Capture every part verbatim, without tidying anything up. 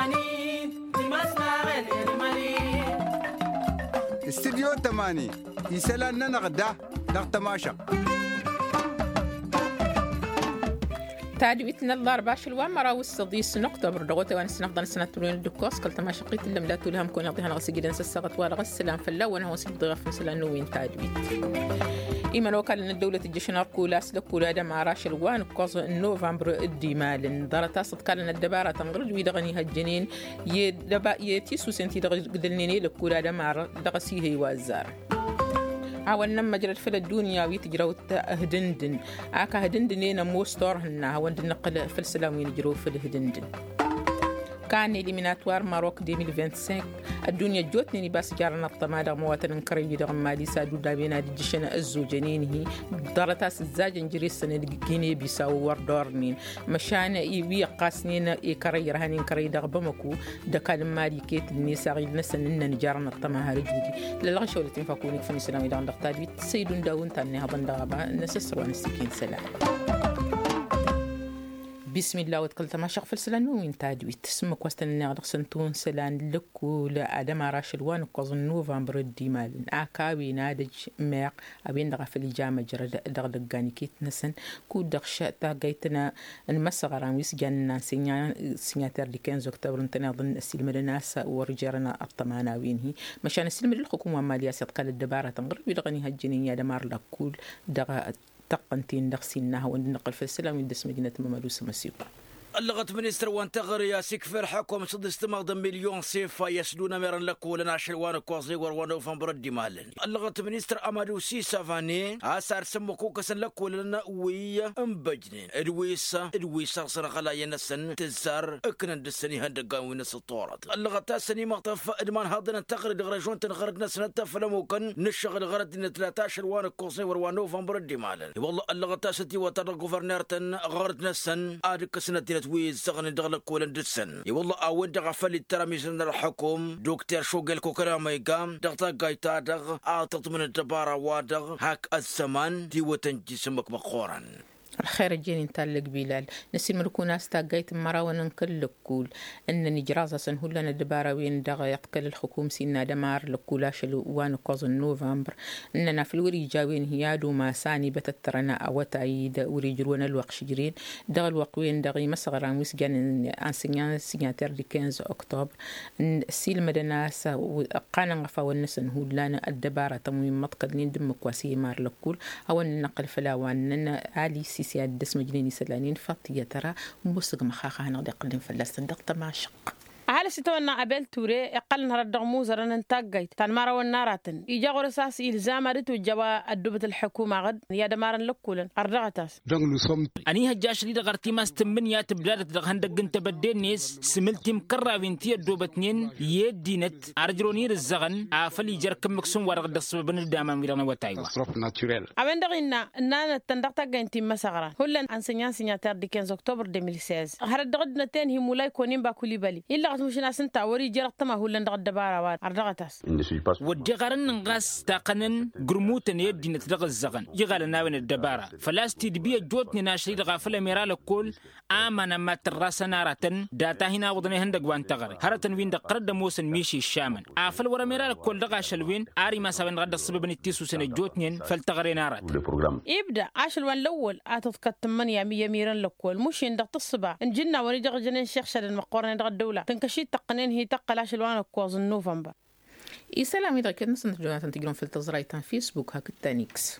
استديو تماني يسألنا نغدا نغتماشق تعدويتنا الأربعة شلوان مرا والصديس نقطة دغوتة وأنا سنقدر سنة تلوين الدكوس قلت ما شقيت إلا ملا تولهم كون يعطيها نغسي جدا سسقط ولا غسلان فلا وأنا هو سيب ضغف مثلا نوين تعدويت إيمان وكال إن الدولة الجشنار كولاس لكولا دم عراش الوان قص نوفمبر الديمال درتا صد كان الدبارة تنغرد ويدغني هالجنين يدبا يتيسو سنتي دغدلنيني لكولا دم عر دغسيه وازار عاون مجرى الفل الدنيا ويتجرو هدندن عاكا هدندنين موستور هنا هون نقل في السلام وينجرو في الهدندن كان إليميناتوار ماروك ألفين وخمسة وعشرين الدنيا جوتني بس جارنا الطماطم مواطن كريم دغم مالي سادو دابينا دجشنا الزوجين هي درتاس الزاج نجري السنة جيني بيساو وردورنين مشان يبي قاسنين يكري رهانين كري دغبمكو دكال مالي كيت النساء نسن إن نجارنا الطماطم رجودي للغش ولا تنفقوني في السلام إذا عندك تابيت سيدون داون تاني هبن دغبا نسسر ونسكين سلام بسم الله وتقلت ما شغف السلان وين تادويت اسمك وستن نغلق سنتون سلان لكو لأدم عراش الوان قصن نوفمبر الديمال عكاوي نادج ميق أبين دغا في الجامعة جرد دغلق غاني كيت نسن كو دغشاء تاقيتنا المسغر عن ويسجان سيناتر دي كنز اكتوبر انتنا ضمن السلم لناس ورجارنا الطماناوين هي مشان السلم للحكومة مالية سيطقال الدبارة تنغرب يدغني هالجنين دمار لكول دغا تقنتين دخسينها وننقل في السلام يدس مدينة ممالوس مسيوطة اللغة منستر وانتغر يا سيكفر حكومة صد استمغض مليون صيفة يسدون ميران لكو لنا شلوان كوازي وروانا وفنبر الدمال اللغة منستر أمادو سي سافاني آسار سمكو كسن لكو لنا ويا امبجنين الويسا الويسا صرخ لا ينسن تزار اكنا دسني هندقان ونس الطورات اللغة تاسني مغطف ادمان هادنا انتغر دغرجون تنغرق نسنة فلموكن نشغل غرد نتلاتا شلوان كوازي وروانا وفنبر الدمال والله اللغة تاستي وطر غوفرنيرتن غرد نسن آدك سنة ويز سغن دغلق كولن دسن والله اود غفل التراميزن الحكوم دكتور شوغل كوكرامي قام دغتا قايتا دغ اعطت من الدبارة وادغ هاك الزمان دي وتنجي سمك مقورا الخير الجيني نتالق بلال نسي ملكو ناس تاقيت مراونا نكل لكول ان نجرازة سنهول لنا دبارة وين دغا يقتل الحكوم سينا دمار لكولاش الوان قوز نوفمبر اننا في الوري جاوين هيادو ما ساني بتترنا او تعيد وري جرونا الوق شجرين دغا الوق وين دغي مسغر عن ويسجان انسيان سيناتر دي خمسة اكتوبر السيل مدناس قانا غفا ونسن هول لنا الدبارة تموين مطقد ندم كواسي مار لكول او نقل فلاوان اننا علي سياد دس مجنيني سلانين فاطية ترى مبسق مخاخة هنا قلن فلسطين دقت ما شق على ستونا قبل توري قلنا رد موزر ننتاجيت تان مرة والناراتن يجا غرساس إلزام رتو جوا الدبة الحكومة غد يا دمارن لكولن أرجعتاس أني هجاش لي دغرتي ما استمنيات بلاد دغهندق انت بدينيس سملتي مكرا بنتي الدوبتنين يدينت أرجرونير الزغن عافلي جركم مكسوم ورق السبب الدامة ميرانا وتايوا أبن دغينا نانا تندقتا جنتي مسغرا هولن أنسيان سيناتر دي خمسة أكتوبر ألفين وستة عشر هرد دغدنا تين هي مولاي كونين باكولي بالي إلا مش ناس انت وري جرت ما هو اللي ندغ الدبارة وار أرجعتاس ودغرن نغاس تاقنن غرموتن يدي نتدغ الزغن يغال ناوين الدبارة فلاستي دبي جوتني ناشري غافله ميرال كل امن ما تراس نارتن داتا هنا وضني هندق وان تغري هرتن وين دقرد موسن ميشي الشامن افل ورا ميرال كل دغا شلوين اري ما سبن غد السبب نتيسو سنه جوتنين فلتغري نارت يبدا عاشل وان الاول اتذكر ثمانية مية ميران لكل مش ندغ الصبا نجنا وري دغ جنين شيخ شد المقورن دغ الدوله تنكشي تقنين هي تقلاش الوان كوز نوفمبر اي سلام اذا كنت نسن جواتن تقرون في التزرايتان فيسبوك هاك التانيكس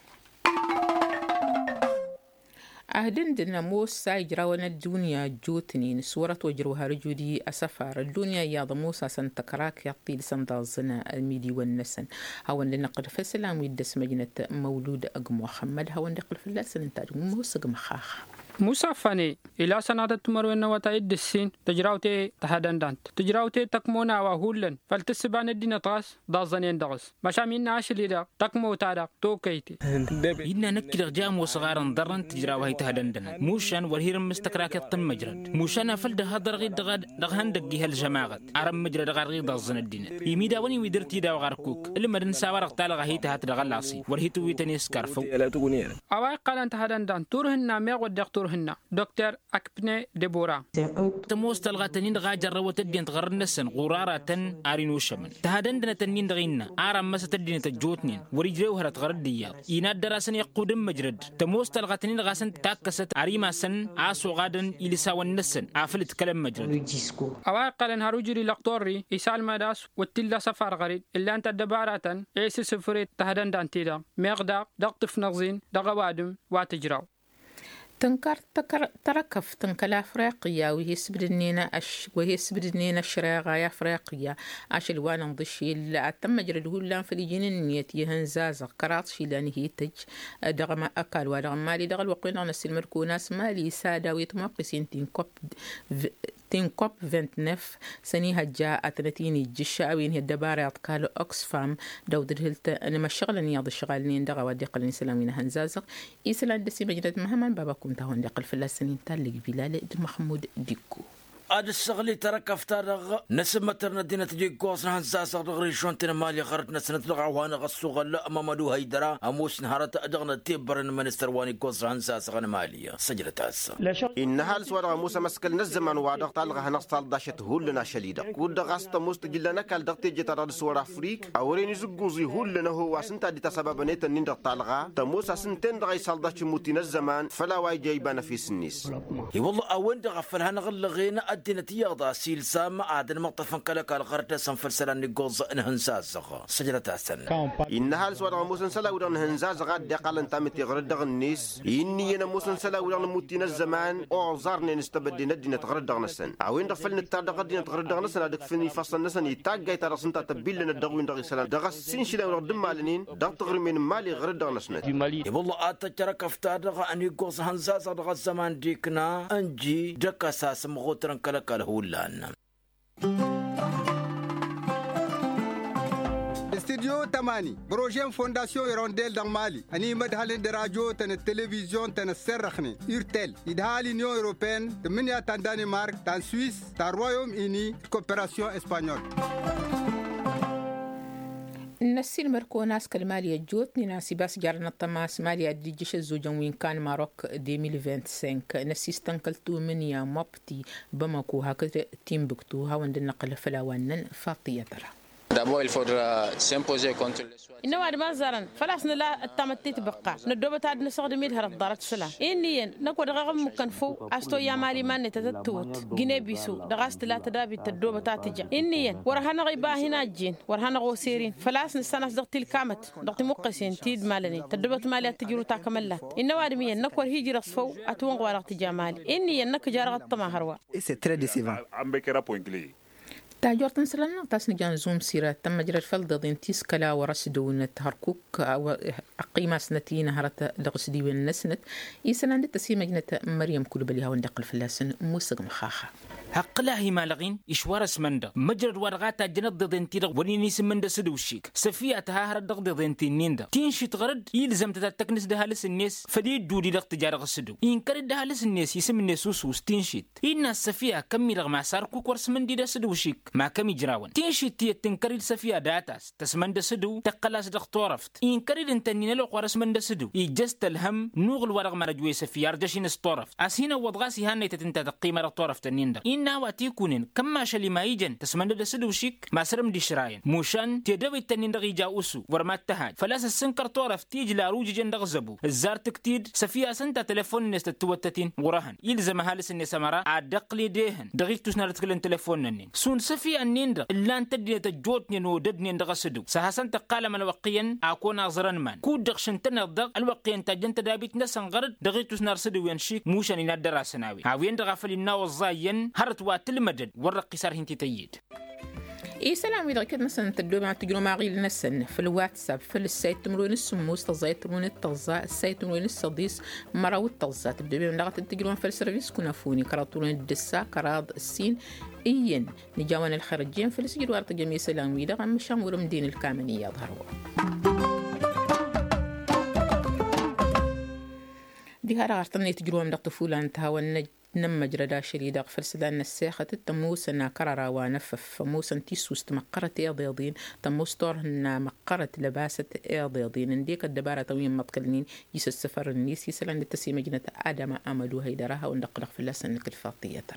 أهدن دنا موس سايجراونا الدنيا جوتنين سورة وجروها رجودي أسفار الدنيا يا ضموسا سنتكراك يعطي لسن ضازنا الميدي والنسن هون لنقل في السلام ويدس مجنة مولود أقم وخمد هون نقل في اللسن انتاج موس أقم خاخ موسى فاني إلى سنة تمر إنه وتعد السين تجراوتي تهدن دانت تجراوتي تكمونا وهولن فالتسبان الدين طاس ضازنين دغس مشامين عاش ليدا تكمو تارق توكيتي إننا نكر جام وصغارا ضرن تجراوه تهدن دنا موشان والهيرم مستكراك الطم مجرد موشانا فلد هذا غير دغد دغهن دقيها الجماعة عرم مجرد غير غير ضازن الدين يميدا وني ويدرتي دا وغاركوك اللي مدن ساورق تالغ هيتا هات دغلاسي ورهيتو ويتني سكارفو أواي قال أنت هدن دان تورهن نامي ودق تورهن هنا دكتور أكبني ديبورا تموس تلغى تنين غا جروة الدين تغرر نسن غرارة أرينو الشمن تهدندنا تنين دغينا عرم مسا تدين تجوتنين وريجريو هرت غرد ديار إينا دراسن يقودم مجرد تموس تلغى تنين غاسن تاكست عريما سن عاسو غادن إليساوان نسن عافلت كلام مجرد أواقل هاروجري لقطوري إسال مداس وتلا سفر غريد إلا أنت دبارة إيسي سفريت تهدندان تيدا ميغدا دقطف نغزين دغوادم واتجراو تنكر تكر تركف تنكلا أفريقيا وهي سبرنينا أش وهي سبرنينا الشراغة يا أفريقيا عشان وانا نضشي اللي تم مجرد هلا في الجنين نيت يهنزاز قرات شي لان هي تج دغما أكل ودغم مالي دغل وقينا نسي المركوناس مالي سادا ويتمقسين تنكوب تنكوب تسعة وعشرين سنيها جاء تنتيني الجشة وين هي الدبارة قالوا أكسفام دود الهلت أنا ما الشغل إني أضي الشغالين دغا ودي قلني سلامين هنزازق إيسلان دسي مجرد مهما باباكم تهون دقل في السنين تالي بلال محمود ديكو هذا الشغل ترك فترة نسمة تردينا تجي قوس نهزاس غري شون تنا مالي خرط نسنة لغة وانا غسوغ لا مامدو هيدرا اموش نهارت ادغنا تيبر منستر واني قوس هنزاس غن مالية سجلت هسه إنها السوار موسى مسكل نزمان وادق تلغى هنصال داشت هولنا شليدة ود غاست مستجلنا كال دقتي جتر السوار افريك اورين زغوزي هولنا هو واسنتا دي تسبب نيت نين تلغى تموسى سنتين دغاي سالداش موتين الزمان فلا واي جايبانا في سنيس اي والله اوين دغفل هنغلغينا نتيجة ضع سيل سام عادن مقطفن كلك على غرتة سنفرسلان نجوز إنهنزاز زغا سجلة السنة إنها السوار موسى سلا ودان هنزاز غاد دقال انتامت يغرد الناس إني أنا موسى سلا ودان موتين الزمان أعذرني نستبدي ندينا تغرد النسن عوين دفلنا التعدق دينا تغرد النسن هذاك فيني فصل النسن يتاجي ترى سنتا تبيل لنا الدغوين دغي سلام دغ سين شلا ورد مالنين دغ تغري من مالي غرد النسن والله أتجرك افتادغ أن يجوز هنزاز دغ الزمان ديكنا أنجي دك أساس مغوترن كلك استديو تماني بروجين فونداسيون يرونديل دان مالي اني مدهالين دراجو تن التلفزيون تن السرخني يرتل يدهالي نيو اوروبيان تمنيا تان دانمارك تان سويس تان رويوم اني كوبراسيون اسبانيول نسي المركو ناس كالمالية جوتني ناسي باس جارنا الطماس مالية ديجيش الزوجان وين كان ماروك ألفين وخمسة وعشرين نسي استنقلتو من يا مبتي بمكو هكذا تيمبكتو هاوند النقل فلاوانن فاطية ترى D'abord, il faudra s'imposer contre les soins. إنه بعد ما زارن فلاسنا لا التمتيت بقى ندوبة تعد نسقد ميل هرب دارت سلا إني نقول رغم مكنفو أستو يا مالي ما نتتوت جنيه بيسو دغاست لا تدابي تدوبة تعتجا إني ورهنا غيبا هنا جين ورهنا غوسيرين فلاسنا السنة دقتي الكامت دقتي مقسين تيد مالني تدوبة مالي تجرو تاكملات إنه بعد مين نقول هيجي رصفو أتوان غوارق تجامالي إني نك جارغ الطما هروا c'est très décevant. تاجورتن سلنا تاسن جان زوم سيرة تم مجرى الفلد ضين تيسكلا ورسدون تهركوك أو قيمة سنتين هرت لغسدي والنسنت يسنا عند تسيمة جنة مريم كل بليها وندقل في اللسن موسق مخاخة هقلاهي مالغين إشوار اسمندا مجرد ورغاتا جند ضدين تيرغ ونيني سمندا سدوشيك سفيا تهاهر الدغ ضدين تينيندا تينشي تغرد يلزم تتكنس دهالس الناس فدي دودي دغ تجارة السدو ينكرد دهالس الناس يسم الناس وسوس تينشيت إن السفيا كمي رغ مع ساركو كورس من دي دا سدوشيك ما كمي جراون تينشيت تي تنكرد سفيا داتاس تسمندا سدو تقلاس دغ طورفت ينكرد انتنين لو قرس من دا سدو يجست الهم نوغل ورغ مرجوي سفيا رجشين اسطورفت اسهنا وضغاسي هاني تتنتا تقيمة رطورفت النين دا ناواتي كونين كما شلي ما يجن تسمند دسدو شيك ما سرم دي شراين موشان تدوي التنين دغي جاوسو ورمات تهاج فلاس السنكر طورف تيج لا روج جن دغزبو الزار تكتيد سفيا سنتا تليفون نست توتتين ورهن يلزم هالس الني سمرا عدق لي دهن دغي تسنر تكلن تليفون نين سون سفيا النين الا انت دي تجوتني نو ددني دغسدو سهسن تقال من وقيا اكون ناظرا من كود دغشن تنضغ الوقيا تجنت دابيت نسن غرد دغي تسنر سدو ينشيك موشان يندرا سناوي هاوين دغفل الناو الزاين هرت واتلمدد ورقي صار هنتي تيد إيه سلام إذا كنت مثلا تدوب مع تجرو مع غير نسن في الواتساب في السايت تمرون السموس تزايد تمرون التزا السايت تمرون الصديس مرة والتزا تدوب من لغة تجرون في السيرفيس كنا فوني كراتون الدسا كراض السين إين نجاوان الخارجين في السجل وارت جميع سلام إذا عم شامور مدين الكامنية ظهروا دي هرا عرفتني تجرو من الطفولة انتها والنج نم جردا شريدا فرسدان الساخة التموس أن كرر ونفف فموس تيسوس تمقرت إيضيضين تموس طورهن مقرت لباسة إيضيضين انديك الدبارة طوين مطكلنين يس السفر النيس يسلان التسيمة جنة آدم أمدو هيدراها وندقلق في اللسن الفاطية ترى.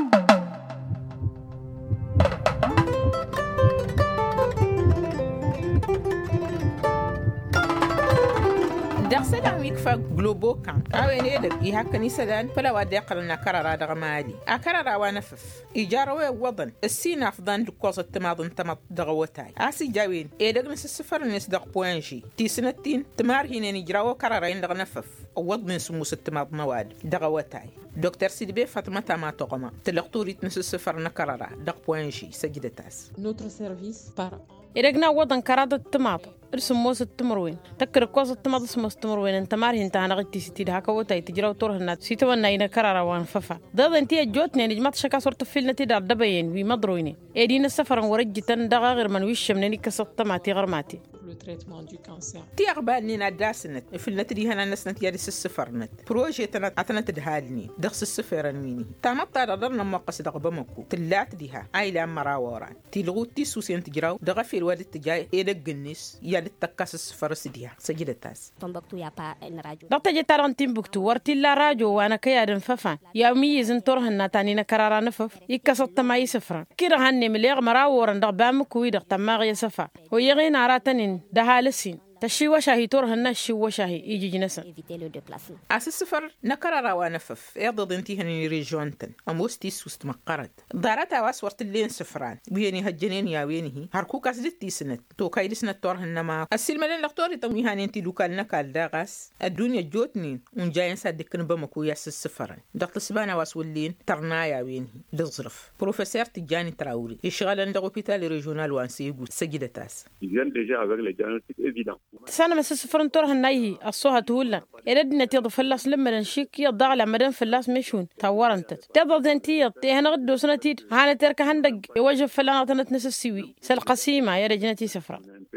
دخسنا يكفى جلوبو كان أوين يدك يهكني سدان فلا ودي قلنا كرر هذا غمادي أكرر ونفف إيجاروا وضن السين أفضل لقوس التماضن تمط دغوتاي أسي جاوين يدك نس السفر نس دق بوانشي تي سنتين تمار هنا نجراو كررين دغنفف وضن سموس التماض مواد دغوتاي دكتور سيدبي فاطمة ما تقوم تلقطوري نس السفر نكرر دق بوانشي سجدتاس نوتر سيرفيس بار إرجنا وضن كرادة التماط ارسم موس التمروين تكر قوس التماط اسمه التمروين انت مارهن تانا غتي ستي ده كوتا تجراو تورهنا سيتونا ينا كرارا وان ففا ضد انتي جوتني نجمات شكا صورت فيلنا تي دار دبين وي مدرويني ايدين السفر ورجتن دغا غير من وش منني كسطماتي غرماتي le traitement du cancer. تي أقبالني ناداسنت في النتري هنا نسنت يارس السفر نت بروجي تنا عتنا تدهالني دخس السفر الميني تامط دارنا موقس دغبمكو تلات ديها عيلة مراوران تلغو تيسوسين تجراو دغفي الوالد تجاي إلى الجنس يالد تكاس السفر سديها سجل تاس تنبكتو يا با الراجو دقت جتارن تنبكتو ورتي لا راجو وانا كيادن ففا يا ميز انتورهن تاني نكرارا نفف يكسط ما يسفر كير هني مليغ مراوران دغبامكو يدغ تماغ يسفا ويغين عراتنين دهالسين تشي وشاهي تورهن الشي وشاهي يجي جنسا أس السفر نكرر ونفف يضد انتي هني ريجونتن أموستي سوست مقرد دارتا واسورت اللين سفران ويني هجنين يا ويني هركو كاسدتي سنت تو كايد سنت تورهن ما السلملين لقطوري تمي هاني انتي لوكال نكال داغاس الدنيا جوتنين ونجاين صدقن بمكو ياس السفران دقت سبانا واسولين ترنا يا ويني دغزرف بروفيسور تجاني تراوري يشغل عند هوبيتال ريجونال وانسيغو سجدتاس سنة مسا سفرن تورهن نايهي الصوها تهولا إردنا تيض فلاس لمدن شيك يضع على مدن فلاس مشون تورنتت تيض ذنتي تيهن غدو سنتيد هانا ترك هندق يوجب فلانا تنتنس السوي سالقسيمة يا رجنتي سفرة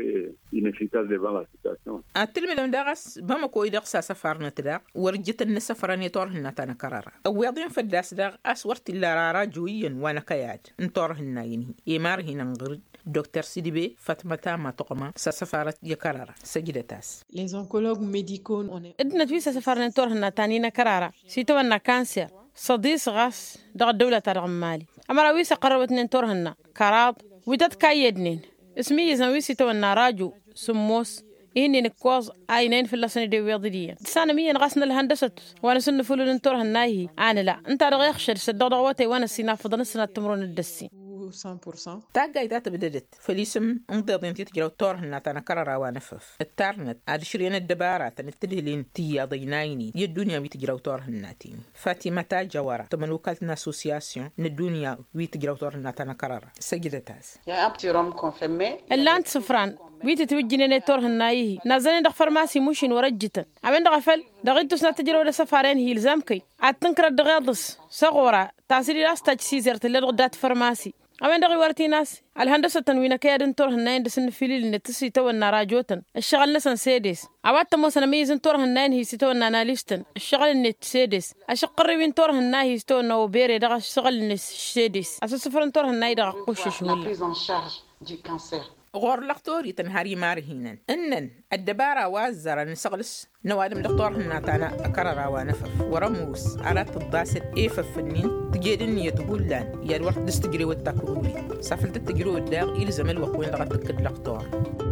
التلمي لم داغس بمكو يدقسا سفرنا تداغ ورجت النسفران يتورهن تانا كرارا ويضين فداس داغ أسورت اللارارا جويا وانا كياد انتورهن نايني يمارهن نغرد دكتور سيدبي فاطمة ما تقوم سفارة يكرارا سجدتاس Les oncologues médicaux on est إدنا تويسا سفرنا تورهن تانينا كرارا سيتوانا كانسير صديس غاس دغ الدولة ترغمالي أما راويسا قربت نين تورهن كراض ويدت كايدنين اسمي يزنويسي توانا راجو سموس إني نكوز عينين في اللسنة دي ويضيدية سنة مية نغسنا الهندسة وانا سنة فلو ننتورها النايهي أنا لا انت رغي يخشر سدو دغواتي وانا سينا فضل السنة التمرون الدسي cent pour cent. تاقاي داتا بددت فليسم انضيضين تيتجرو تورهن تانا كرارا وانفف التارنت عادشرين الدبارات نتدهلين تيا ضينايني دي الدنيا بيتجرو تورهن ناتين فاتمة تاجوارا تمن وكالتنا اسوسياسيون الدنيا بيتجرو تورهن تانا كرارا سجدتاس يا أبتي روم كونفيرمي اللانت سفران بيت توجيني تورهن نايهي نازلين دغ فرماسي موشين ورجتا عمين دغفل دغيتو سنة تجرو لسفارين هي لزامكي عتنكر الدغاضس صغورا تاسيري لاستاج سيزرت اللي غدات فرماسي أمين دغي ورتي ناس الهندسة تنوينا كيادن تورهن ناين دسن فيلي لنتسي تونا راجوتن الشغل نسن سيدس عوات موسنا ميزن تورهن ناين هي ستونا ناليستن الشغل النت سيدس أشقربين تورهن ناي هي ستونا وبيري دغ الشغل النت سيدس أساس فرن تورهن ناي دغ قوش شهول غور لقطوري تنهاري مارهينا إنن الدبارة وازرة نسغلس نوادم دكتورهن تانا أكرر ونفف ورموس على تضاسد إيفا فنين تجيدني يتقول لان يا الوقت دستجري والتكروري سافلت التجري والداغ إلزم الوقوين لغتك الدكتور